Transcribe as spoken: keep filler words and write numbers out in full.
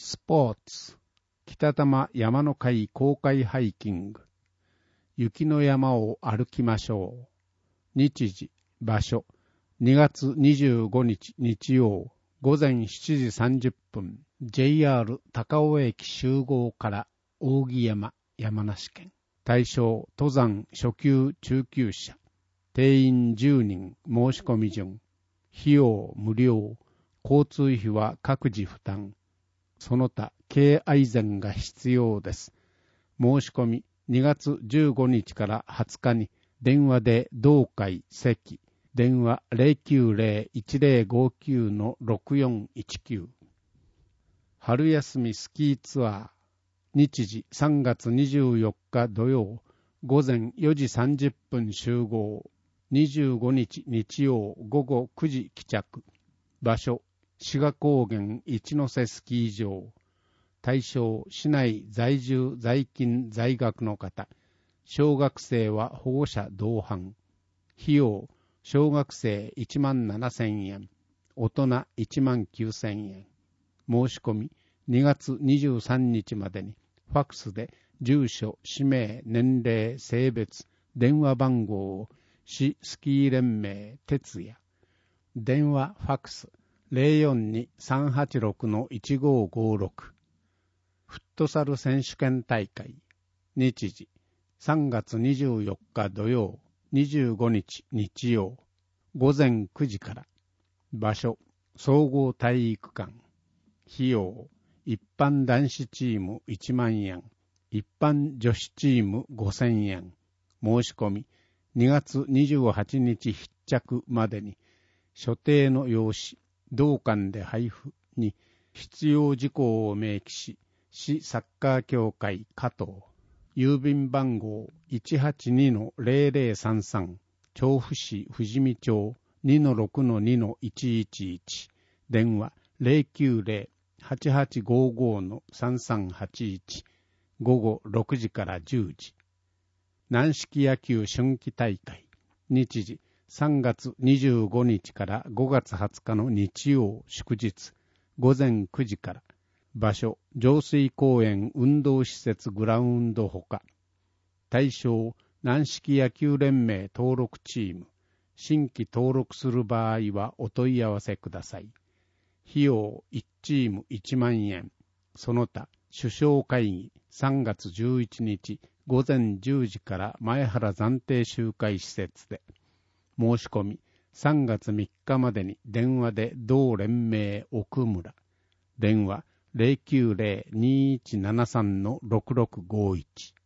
スポーツ北多摩山の会公開ハイキング。雪の山を歩きましょう。日時場所にがつにじゅうごにち日曜午前しちじさんじゅっぷん ジェイアール 高尾駅集合から扇山山梨県。対象登山初級中級者。定員じゅうにん。申し込み順。費用無料。交通費は各自負担。その他敬愛膳が必要です。申し込みにがつじゅうごにちからはつかに電話で同会席。電話 ゼロきゅうゼロ いちゼロごきゅう のろくよんいちきゅう。春休みスキーツアー。日時さんがつにじゅうよっか土曜午前よじさんじゅっぷん集合。にじゅうごにち日曜午後くじ帰着。場所志賀高原一ノ瀬スキー場。対象市内在住在勤在学の方。小学生は保護者同伴。費用小学生いちまんななせんえん。大人いちまんきゅうせんえん。申し込みにがつにじゅうさんにちまでにファックスで住所、氏名、年齢、性別、電話番号を市スキー連盟徹也。電話ファックス ゼロよんに さんはちろく いちごごろく。フットサル選手権大会。日時さんがつにじゅうよっか土曜にじゅうごにち日曜午前くじから。場所総合体育館。費用一般男子チームいちまんえん。一般女子チームごせんえん。申し込みにがつにじゅうはちにち必着までに所定の用紙同館で配布に必要事項を明記し、市サッカー協会加藤。郵便番号 いちはちにのゼロゼロさんさん。調布市富士見町 にのろくのにのいちいちいち。電話 ゼロきゅうゼロ はちはちごごのさんさんはちいち。午後ろくじからじゅうじ。軟式野球春季大会。日時さんがつにじゅうごにちからごがつはつかの日曜祝日午前くじから。場所上水公園運動施設グラウンドほか。対象軟式野球連盟登録チーム。新規登録する場合はお問い合わせください。費用いちチームいちまんえん。その他首相会議さんがつじゅういちにち午前じゅうじから前原暫定集会施設で。申し込みさんがつみっかまでに電話で同連盟奥村。電話 ゼロきゅうゼロ にいちななさんのろくろくごいち。